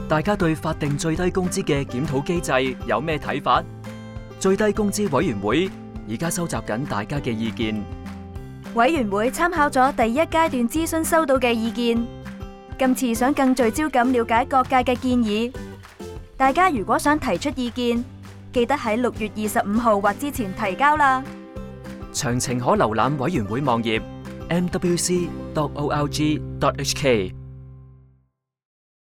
大家對法定最低工資嘅檢討機制有咩睇法？最低工資委員會而家收集緊大家嘅意見。 委員會參考咗第一階段諮詢收到嘅意見，今次想更聚焦咁了解各界嘅建議。大家如果想提出意見，記得喺6月25號或之前提交啦。 詳情可瀏覽委員會網頁 mwc.org.hk。